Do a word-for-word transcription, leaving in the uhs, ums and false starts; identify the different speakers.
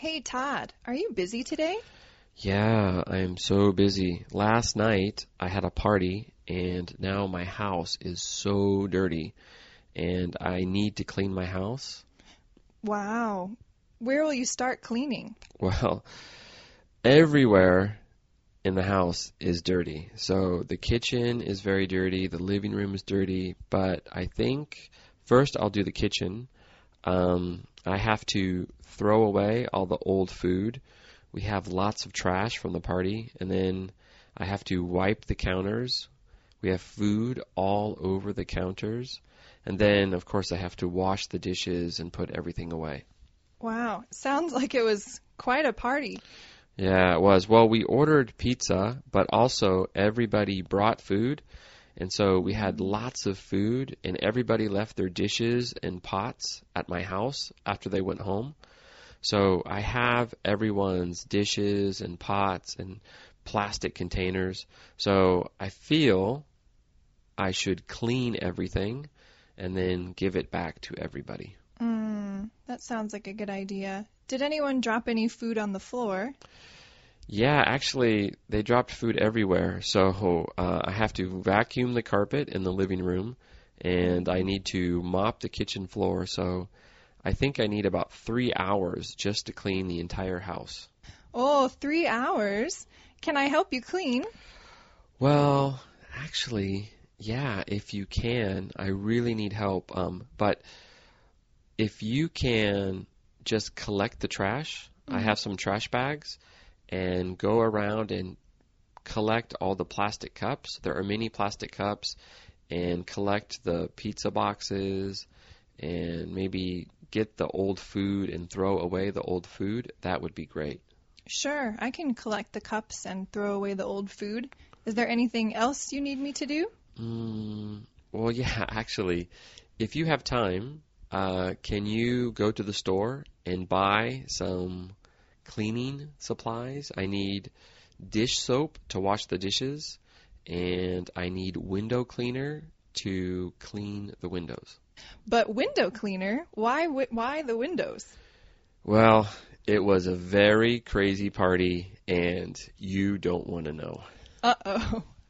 Speaker 1: Hey, Todd, are you busy today?
Speaker 2: Yeah, I am so busy. Last night I had a party and now my house is so dirty and I need to clean my house.
Speaker 1: Wow. Where will you start cleaning?
Speaker 2: Well, everywhere in the house is dirty. So the kitchen is very dirty, the living room is dirty, but I think first I'll do the kitchen. Um, I have to throw away all the old food. We have lots of trash from the party, and then I have to wipe the counters. We have food all over the counters. And then, of course, I have to wash the dishes and put everything away.
Speaker 1: Wow, sounds like it was quite a party.
Speaker 2: Yeah, it was. Well, we ordered pizza, but also everybody brought food. And so we had lots of food, and everybody left their dishes and pots at my house after they went home. So I have everyone's dishes and pots and plastic containers. So I feel I should clean everything and then give it back to everybody.
Speaker 1: Mm, that sounds like a good idea. Did anyone drop any food on the floor?
Speaker 2: Yeah, actually, they dropped food everywhere. So uh, I have to vacuum the carpet in the living room, and I need to mop the kitchen floor. So I think I need about three hours just to clean the entire house.
Speaker 1: Oh, three hours? Can I help you clean?
Speaker 2: Well, actually, yeah, if you can, I really need help. Um, but if you can just collect the trash, mm-hmm. I have some trash bags, and go around and collect all the plastic cups. There are many plastic cups, and collect the pizza boxes, and maybe get the old food and throw away the old food. That would be great.
Speaker 1: Sure, I can collect the cups and throw away the old food. Is there anything else you need me to do?
Speaker 2: Mm, well, yeah, actually, if you have time, uh, can you go to the store and buy some cleaning supplies? I need dish soap to wash the dishes, and I need window cleaner to clean the windows.
Speaker 1: But window cleaner? Why why the windows?
Speaker 2: Well, it was a very crazy party, and you don't want to know.
Speaker 1: Uh-oh.